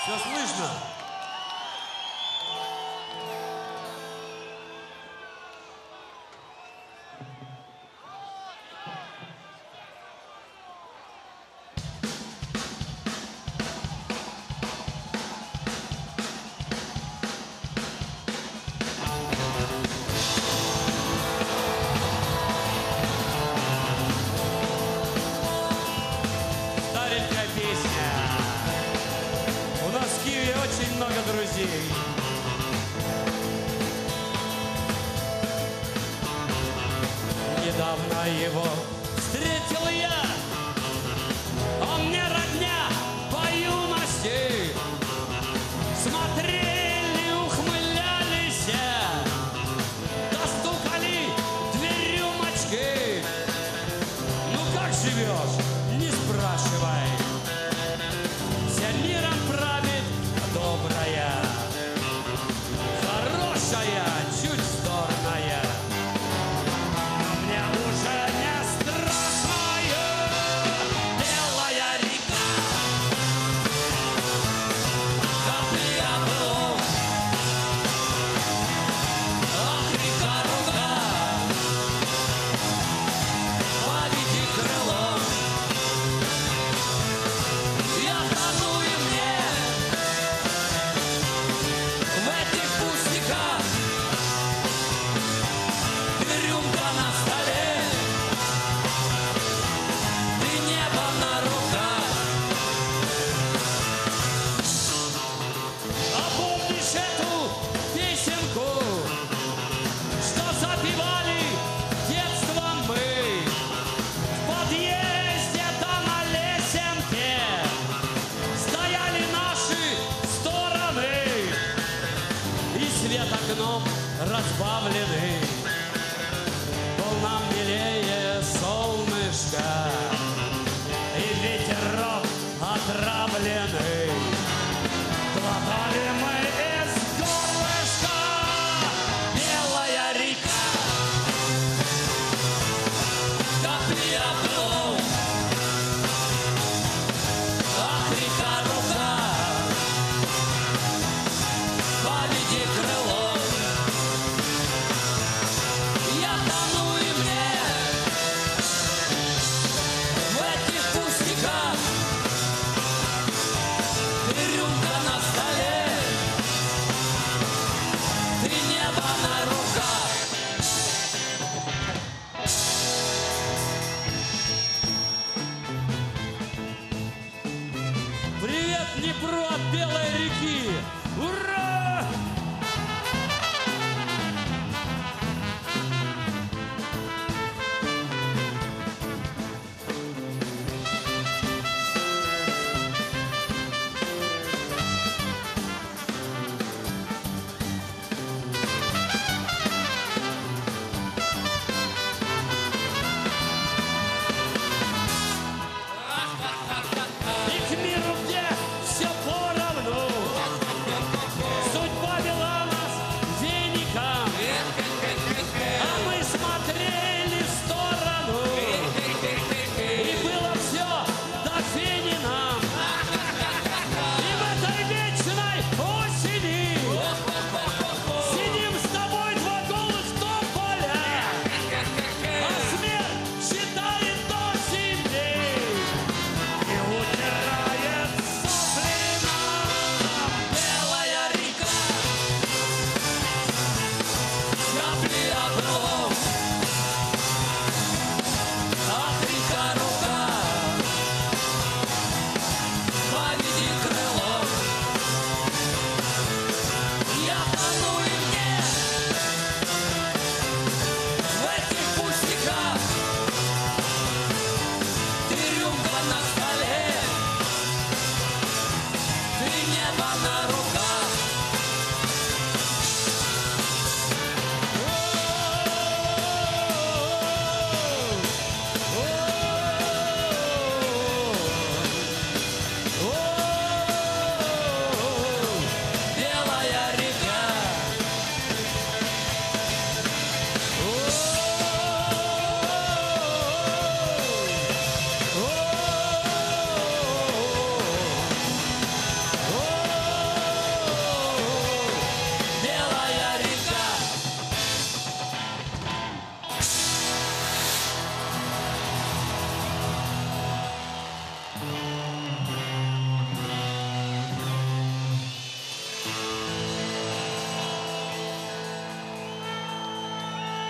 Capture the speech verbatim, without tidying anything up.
Все слышно? Старенькая песня. У нас в Киеве очень много друзей. Недавно его встретил я. Он мне родня по юности. Смотрели, ухмылялись, достукали две рюмочки. Ну как живешь? Не спрашивай. Всем миром правит добрая, хорошая, чуть вздорная. Но мне уже не страшная белая река. Капли облом, ах, река рука, поведи крылом. Я тону и мне в этих пустяках. Ты рюмка на столе, ты небо на руках. А помнишь эту песенку, что запевали детством мы в подъезде да на лесенке? Стояли наши стороны, и свет окном разбавленный был нам милее солнышко, и ветерок отравленный. Глотали мы из горлышка белая река. Капли облом, ах, река рука, поведи крылом. Я тону и мне в этих пустяках. Ты рюмка на столе, ты небо на руках. Привет Днепру от Белой реки! Ура!